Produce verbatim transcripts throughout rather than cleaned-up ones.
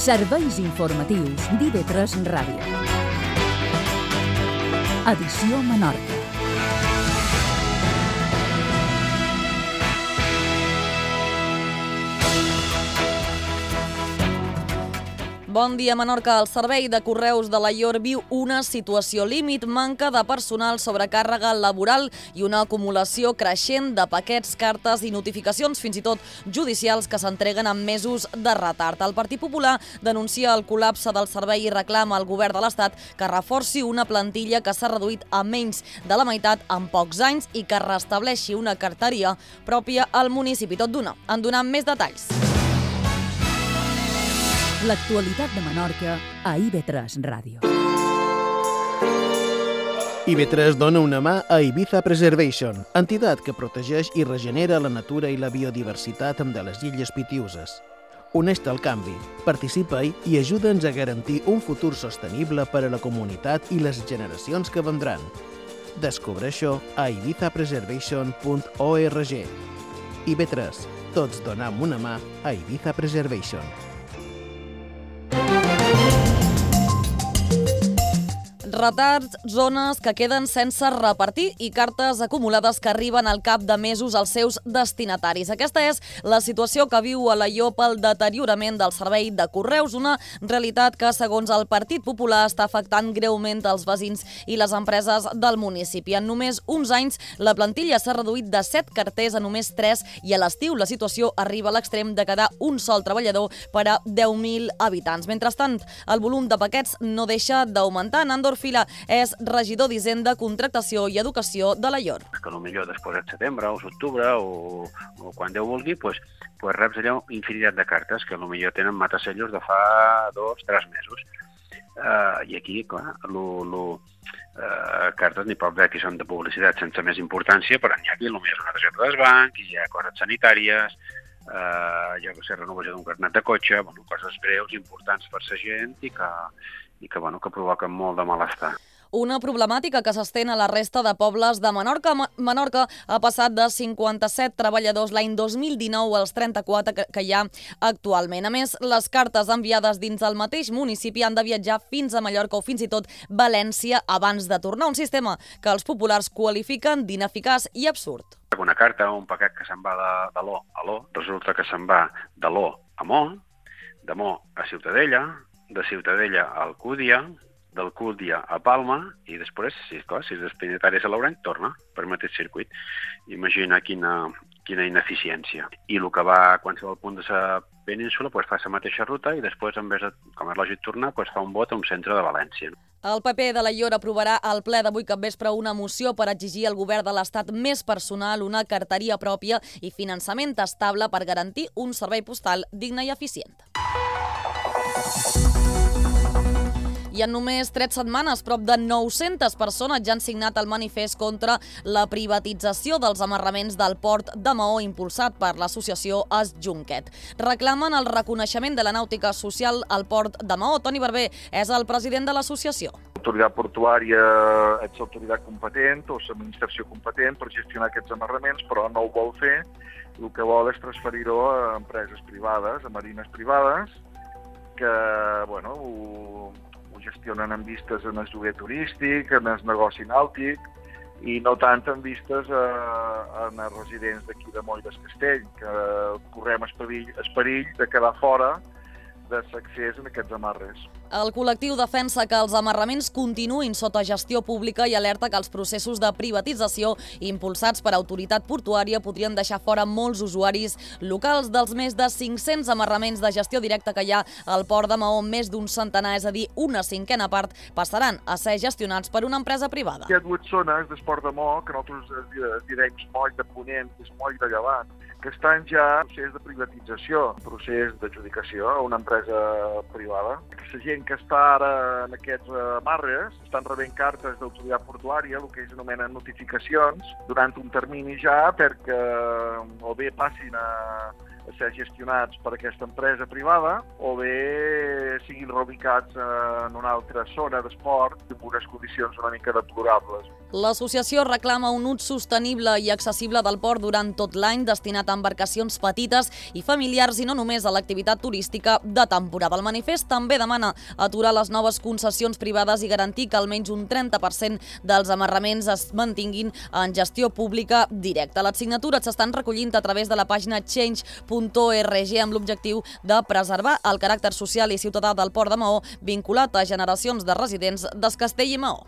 Serveis informatius d'I V tres Ràdio. Edició Menorca. Bon dia, Menorca. El servei de correus de l'Aior viu una situació límit, manca de personal, sobrecàrrega laboral i una acumulació creixent de paquets, cartes i notificacions, fins i tot judicials, que s'entreguen amb mesos de retard. El Partit Popular denuncia el col·lapse del servei i reclama al govern de l'Estat que reforci una plantilla que s'ha reduït a menys de la meitat en pocs anys i que restableixi una carteria pròpia al municipi. Tot d'una. En donem més detalls. L'actualitat de Menorca a I V tres Ràdio. I V tres dona una mà a Ibiza Preservation, entitat que protegeix i regenera la natura i la biodiversitat de les Illes Pitiüses. Uneix-te al canvi, participa-hi i ajuda'ns a garantir un futur sostenible per a la comunitat i les generacions que vendran. Descobreix-ho a ibiza preservation punt org. I V tres, tots donem una mà a Ibiza Preservation. Retards, zones que queden sense repartir i cartes acumulades que arriben al cap de mesos als seus destinataris. Aquesta és la situació que viu a l'Aior pel deteriorament del servei de correus, una realitat que, segons el Partit Popular, està afectant greument els veïns i les empreses del municipi. En només uns anys, la plantilla s'ha reduït de set carters a només tres i a l'estiu la situació arriba a l'extrem de quedar un sol treballador per a deu mil habitants. Mentrestant, el volum de paquets no deixa d'augmentar. Nandor Fila és regidor d'Hisenda, Contractació i Educació de l'Aior. Que potser després de setembre o octubre o, o quan Déu vulgui, pues, pues reps allò infinitat de cartes que potser tenen matasellos de fa dos, tres mesos. Uh, I aquí, clar, lo, lo, uh, cartes n'hi pot haver que són de publicitat sense més importància, però n'hi ha aquí potser una targeta del banc, hi ha coses sanitàries, uh, jo que sé, renovació d'un carnet de cotxe, bueno, coses breus, importants per la gent i que i que, bueno, que provoquen molt de malestar. Una problemàtica que s'estén a la resta de pobles de Menorca. Menorca ha passat de cinquanta-set treballadors l'any dos mil dinou als trenta-quatre que hi ha actualment. A més, les cartes enviades dins del mateix municipi han de viatjar fins a Mallorca o fins i tot València abans de tornar. Un sistema que els populars qualifiquen d'ineficaç i absurd. Una carta o un paquet que se'n va de, de l'O a l'O, resulta que se'n va de l'O a Mo, de Mo a Ciutadella, de Ciutadella a Alcúdia, d'Alcúdia a Palma, i després, si, clar, si és destinatari a Laurenç, torna per mateix circuit. Imagina quina, quina ineficiència. I el que va a qualsevol punt de la península pues, fa la mateixa ruta i després, en vez de, com és lògic tornar, pues, fa un vot a un centre de València. El P P de l'Aior aprovarà al ple d'avui capvespre una moció per exigir al govern de l'Estat més personal, una carteria pròpia i finançament estable per garantir un servei postal digne i eficient. I en només tres setmanes, prop de nou-centes persones ja han signat el manifest contra la privatització dels amarraments del port de Maó impulsat per l'associació Es Junquet. Reclamen el reconeixement de la nàutica social al port de Maó. Toni Barber és el president de l'associació. L'autoritat portuària és l'autoritat competent o l'administració competent per gestionar aquests amarraments, però no ho vol fer. El que vol és transferir-ho a empreses privades, a marines privades, que, bueno, ho ho gestionen en vistes en el lloguer turístic, en el negoci nàutic, i no tant en vistes a, en els residents d'aquí de Moll del Castell, que correm el perill, el perill de quedar fora de l'accés en aquests amarres. El col·lectiu defensa que els amarraments continuïn sota gestió pública i alerta que els processos de privatització impulsats per autoritat portuària podrien deixar fora molts usuaris locals. Dels més de cinc-cents amarraments de gestió directa que hi ha al port de Maó, més d'un centenar, és a dir, una cinquena part, passaran a ser gestionats per una empresa privada. Hi ha dues zones del port de Maó, que nosaltres direm moll de Ponent i moll de Llevant, que estan ja en procés de privatització, procés d'adjudicació a una empresa privada. La gent que està ara en aquests amarres estan rebent cartes d'autoritat portuària, el que ells anomenen notificacions, durant un termini ja perquè o bé passin a a ser gestionats per aquesta empresa privada o bé siguin reubicats en una altra zona d'esport amb unes condicions una mica deplorables. L'associació reclama un ús sostenible i accessible del port durant tot l'any, destinat a embarcacions petites i familiars i no només a l'activitat turística de temporada. El manifest també demana aturar les noves concessions privades i garantir que almenys un trenta per cent dels amarraments es mantinguin en gestió pública directa. Les signatures s'estan recollint a través de la pàgina change punt org amb l'objectiu de preservar el caràcter social i ciutadà del Port de Maó vinculat a generacions de residents d'Es Castell i Maó.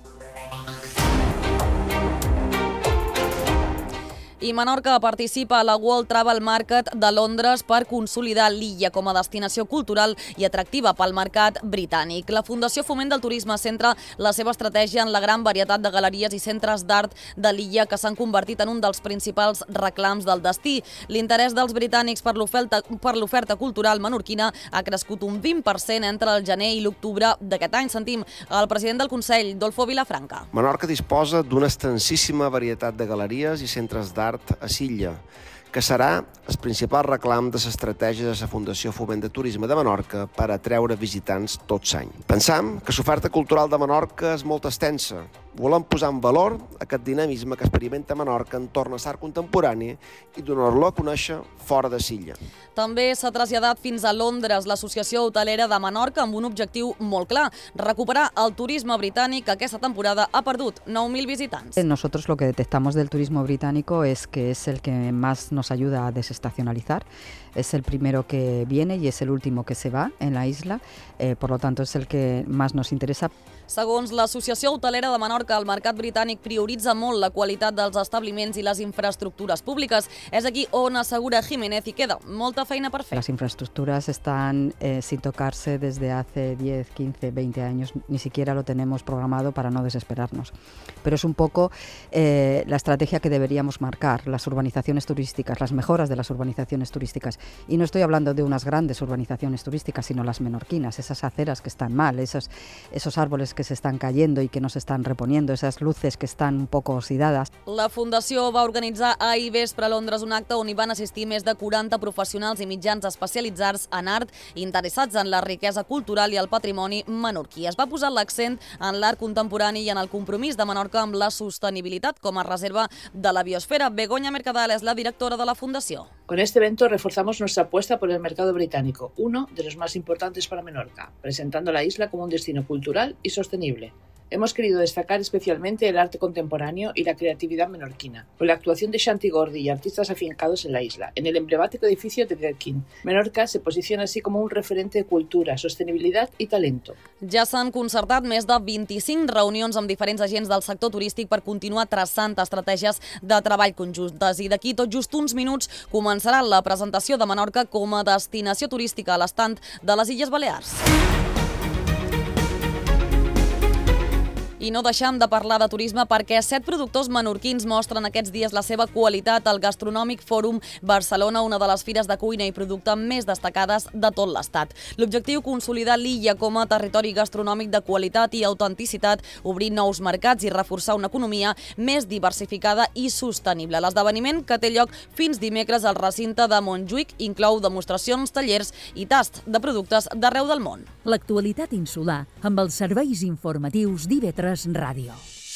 I Menorca participa a la World Travel Market de Londres per consolidar l'illa com a destinació cultural i atractiva pel mercat britànic. La Fundació Foment del Turisme centra la seva estratègia en la gran varietat de galeries i centres d'art de l'illa que s'han convertit en un dels principals reclams del destí. L'interès dels britànics per l'oferta per l'oferta cultural menorquina ha crescut un vint per cent entre el gener i l'octubre d'aquest any. Sentim el president del Consell, Dolfo Vilafranca. Menorca disposa d'una extensíssima varietat de galeries i centres d'art a Silla, que serà el principal reclam de l'estratègia de la Fundació Foment de Turisme de Menorca per atreure visitants tot l'any. Pensam que l'oferta cultural de Menorca és molt extensa. Volem posar en valor aquest dinamisme que experimenta Menorca entorn a l'art contemporani i donar-lo a conèixer fora de Silla. També s'ha traslladat fins a Londres l'Associació Hotelera de Menorca amb un objectiu molt clar, recuperar el turisme britànic que aquesta temporada ha perdut nou mil visitants. Nosotros lo que detectamos del turismo británico es que es el que más nos ayuda a desestacionalizar. Es el primero que viene y es el último que se va en la isla, eh, por lo tanto es el que más nos interesa. Segons l'Associació Hotelera de Menorca, el mercat britànic prioritza molt la qualitat dels establiments i les infraestructures públiques. És aquí on assegura Jiménez i queda molta feina per fer. Las infraestructuras están eh, sin tocarse desde hace diez, quince, veinte años. Ni siquiera lo tenemos programado para no desesperarnos. Pero es un poco eh, la estrategia que deberíamos marcar, las urbanizaciones turísticas, las mejoras de las urbanizaciones turísticas. Y no estoy hablando de unas grandes urbanizaciones turísticas, sino las menorquinas, esas aceras que están mal, esos, esos árboles que se están cayendo y que no se están reponiendo, esas luces que están un poco oxidadas. La Fundació va organitzar ahir vespre a Londres un acte on hi van assistir més de quaranta professionals i mitjans especialitzats en art interessats en la riquesa cultural i el patrimoni menorquí. Es va posar l'accent en l'art contemporani i en el compromís de Menorca amb la sostenibilitat com a reserva de la biosfera. Begoña Mercadal és la directora de la Fundació. Con este evento reforzamos nuestra apuesta por el mercado británico, uno de los más importantes para Menorca, presentando la isla como un destino cultural y sostenible. Hemos querido destacar especialmente el arte contemporáneo y la creatividad menorquina, con la actuación de Shanti Gordi y artistas afincados en la isla, en el emblemático edificio de Gherkin. Menorca se posiciona así como un referente de cultura, sostenibilidad y talento. Ja s'han concertat més de vint-i-cinc reunions amb diferents agents del sector turístic per continuar traçant estratègies de treball conjuntes. I d'aquí tot just uns minuts començarà la presentació de Menorca com a destinació turística a l'estand de les Illes Balears. I no deixam de parlar de turisme perquè set productors menorquins mostren aquests dies la seva qualitat al Gastronòmic Fòrum Barcelona, una de les fires de cuina i producte més destacades de tot l'Estat. L'objectiu, consolidar l'illa com a territori gastronòmic de qualitat i autenticitat, obrir nous mercats i reforçar una economia més diversificada i sostenible. L'esdeveniment, que té lloc fins dimecres al recinte de Montjuïc, inclou demostracions, tallers i tast de productes d'arreu del món. L'actualitat insular amb els serveis informatius d'I V tres Ràdio.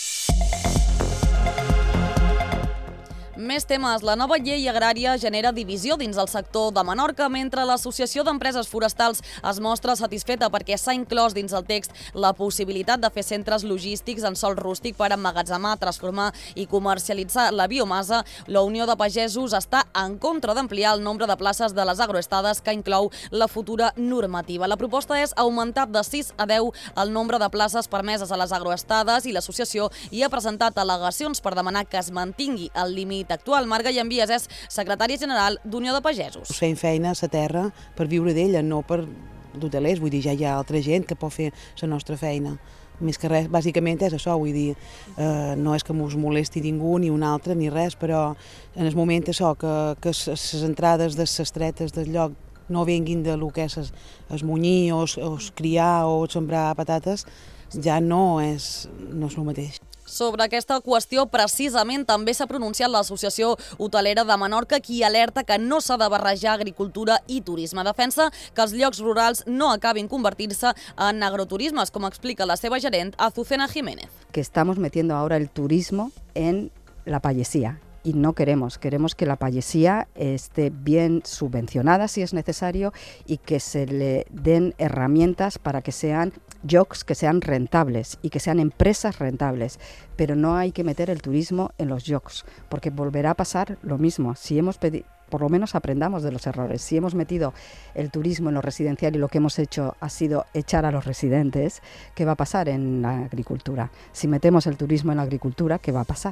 Més temes. La nova llei agrària genera divisió dins el sector de Menorca, mentre l'Associació d'Empreses Forestals es mostra satisfeta perquè s'ha inclòs dins el text la possibilitat de fer centres logístics en sòl rústic per emmagatzemar, transformar i comercialitzar la biomassa. La Unió de Pagesos està en contra d'ampliar el nombre de places de les agroestades que inclou la futura normativa. La proposta és augmentar de sis a deu el nombre de places permeses a les agroestades i l'associació hi ha presentat al·legacions per demanar que es mantingui el límit actual. Marga Llambies és secretària general d'Unió de Pagesos. Fem feina a la terra per viure d'ella, no per d'hotelers, vull dir, ja hi ha altra gent que pot fer la nostra feina. Més que res, bàsicament és això, vull dir, eh, no és que mos molesti ningú, ni un altre, ni res, però en el moment això, que, que les entrades de les tretes del lloc no vinguin de lo que és es munyir o es criar o sembrar patates, ja no és, no és el mateix. Sobre aquesta qüestió, precisament, també s'ha pronunciat l'Associació Hotelera de Menorca, qui alerta que no s'ha de barrejar agricultura i turisme. Defensa que els llocs rurals no acabin convertir-se en agroturismes, com explica la seva gerent, Azucena Jiménez. Que estamos metiendo ahora el turismo en la payesía. Y no queremos, queremos que la payesía esté bien subvencionada si es necesario y que se le den herramientas para que sean llocs que sean rentables y que sean empresas rentables, pero no hay que meter el turismo en los llocs, porque volverá a pasar lo mismo. Si hemos pedido, por lo menos aprendamos de los errores. Si hemos metido el turismo en lo residencial y lo que hemos hecho ha sido echar a los residentes, ¿qué va a pasar en la agricultura? Si metemos el turismo en la agricultura, ¿qué va a pasar?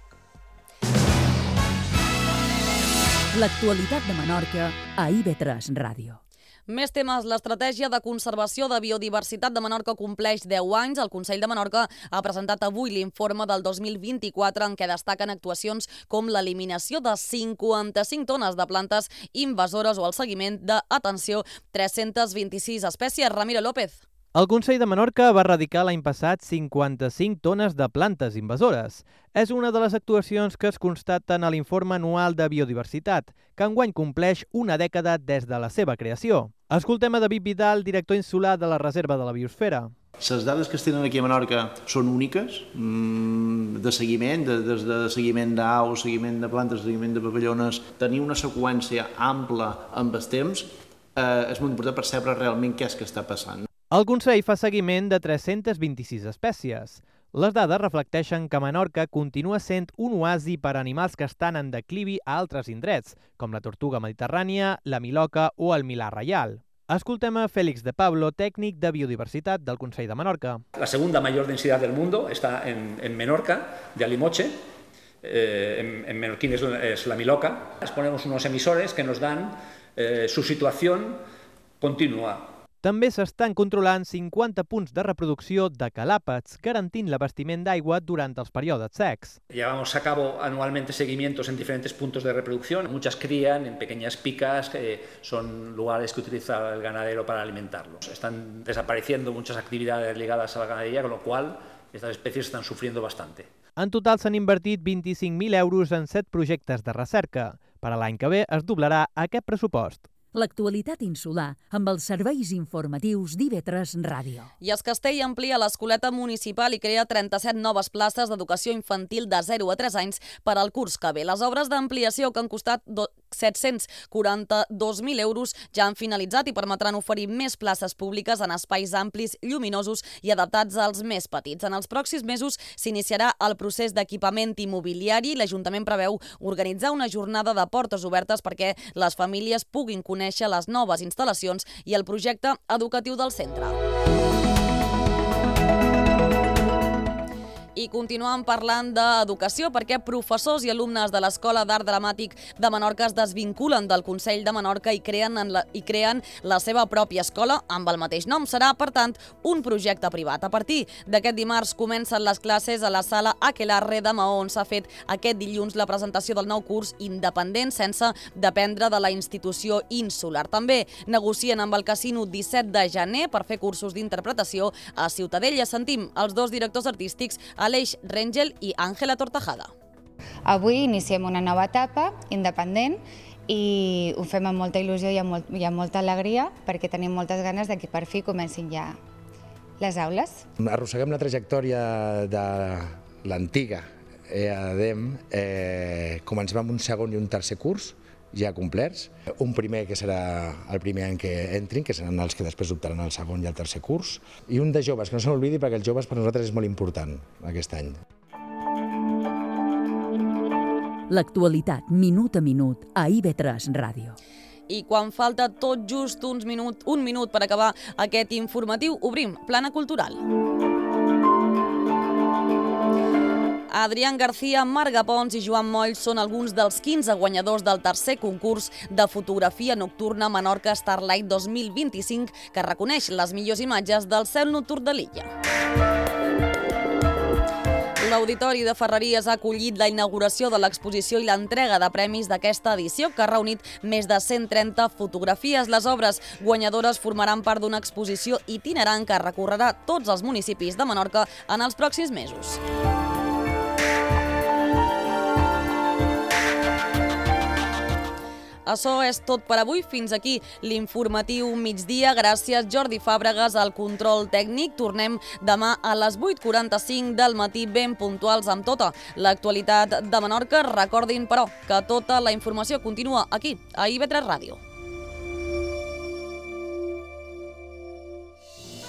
L'actualitat de Menorca a I V tres Ràdio. Més temes. L'estratègia de conservació de biodiversitat de Menorca compleix deu anys. El Consell de Menorca ha presentat avui l'informe del dos mil vint-i-quatre en què destaquen actuacions com l'eliminació de cinquanta-cinc tones de plantes invasores o el seguiment de, atenció, tres-centes vint-i-sis espècies. Ramiro López. El Consell de Menorca va erradicar l'any passat cinquanta-cinc tones de plantes invasores. És una de les actuacions que es constaten a l'informe anual de biodiversitat, que enguany compleix una dècada des de la seva creació. Escoltem a David Vidal, director insular de la Reserva de la Biosfera. Les dades que es tenen aquí a Menorca són úniques, de seguiment, des de seguiment d'aus, seguiment de plantes, seguiment de papallones. Tenir una seqüència ampla amb els temps és molt important per saber realment què és que està passant. El Consell fa seguiment de tres-centes vint-i-sis espècies. Les dades reflecteixen que Menorca continua sent un oasi per a animals que estan en declivi a altres indrets, com la tortuga mediterrània, la miloca o el milà reial. Escoltem a Félix de Pablo, técnic de biodiversitat del Consell de Menorca. La segunda mayor densidad del mundo está en, en Menorca, de Alimoche. Eh, en, en menorquín es, es la miloca. Les ponemos unos emisores que nos dan eh, su situación continua. També s'estan controlant cinquanta punts de reproducció de calàpats, garantint l'abastiment d'aigua durant els períodes secs. Llevamos a cabo anualmente seguimientos en diferentes puntos de reproducción. Muchas crían en pequeñas picas, que son lugares que utiliza el ganadero para alimentarlos. Están desapareciendo muchas actividades ligadas a la ganadería, con lo cual estas especies están sufriendo bastante. En total s'han invertit vint-i-cinc mil euros en set projectes de recerca. Per a l'any que ve es doblarà aquest pressupost. L'actualitat insular amb els serveis informatius d'I V tres Ràdio. I es Castell amplia l'escoleta municipal i crea trenta-set noves places d'educació infantil de zero a tres anys per al curs que ve. Les obres d'ampliació, que han costat set-cents quaranta-dos mil euros, ja han finalitzat i permetran oferir més places públiques en espais amplis, lluminosos i adaptats als més petits. En els pròxims mesos s'iniciarà el procés d'equipament immobiliari. L'Ajuntament preveu organitzar una jornada de portes obertes perquè les famílies puguin conèixer les noves instal·lacions i el projecte educatiu del centre. I continuem parlant d'educació perquè professors i alumnes de l'Escola d'Art Dramàtic de Menorca es desvinculen del Consell de Menorca i creen, en la, i creen la seva pròpia escola amb el mateix nom. Serà, per tant, un projecte privat. A partir d'aquest dimarts comencen les classes a la sala Aquelarre de Maó, on s'ha fet aquest dilluns la presentació del nou curs independent sense dependre de la institució insular. També negocien amb el Casino disset de gener per fer cursos d'interpretació a Ciutadella. Sentim els dos directors artístics, Aleix Rengel i Àngela Tortajada. Avui iniciem una nova etapa independent i ho fem amb molta il·lusió i amb, molt, i amb molta alegria perquè tenim moltes ganes de que per fi comencin ja les aules. Arrosseguem la trajectòria de l'antiga E A D E M. Eh, comencem amb un segon i un tercer curs ja complerts. Un primer que serà el primer any que entrin, que seran els que després optaran al segon i al tercer curs. I un de joves, que no se n'oblidi perquè els joves per nosaltres és molt important aquest any. L'actualitat, minut a minut, a I V tres Ràdio. I quan falta tot just uns minut, un minut per acabar aquest informatiu, obrim Plana Cultural. Adrián García, Marga Pons i Joan Moll són alguns dels quinze guanyadors del tercer concurs de fotografia nocturna Menorca Starlight dos mil vint-i-cinc, que reconeix les millors imatges del cel nocturn de l'illa. L'Auditori de Ferreries ha acollit la inauguració de l'exposició i l'entrega de premis d'aquesta edició, que ha reunit més de cent trenta fotografies. Les obres guanyadores formaran part d'una exposició itinerant que recorrerà tots els municipis de Menorca en els pròxims mesos. Açò és tot per avui. Fins aquí l'informatiu migdia. Gràcies, Jordi Fàbregas, al control tècnic. Tornem demà a les vuit quaranta-cinc del matí, ben puntuals amb tota l'actualitat de Menorca. Recordin, però, que tota la informació continua aquí, a I V tres Ràdio.